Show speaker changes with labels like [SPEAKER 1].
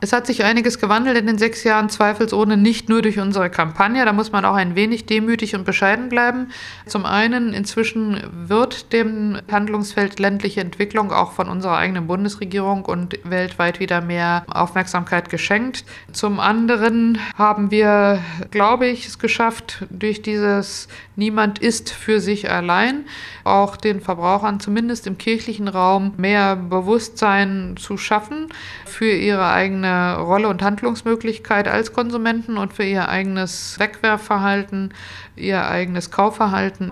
[SPEAKER 1] Es hat sich einiges gewandelt in den 6 Jahren, zweifelsohne nicht nur durch unsere Kampagne. Da muss man auch ein wenig demütig und bescheiden bleiben. Zum einen, inzwischen wird dem Handlungsfeld ländliche Entwicklung auch von unserer eigenen Bundesregierung und weltweit wieder mehr Aufmerksamkeit geschenkt. Zum anderen haben wir, glaube ich, es geschafft, durch dieses Niemand ist für sich allein auch den Verbrauchern zumindest im kirchlichen Raum mehr Bewusstsein zu schaffen für ihre eigene Rolle und Handlungsmöglichkeit als Konsumenten und für ihr eigenes Wegwerfverhalten, ihr eigenes Kaufverhalten.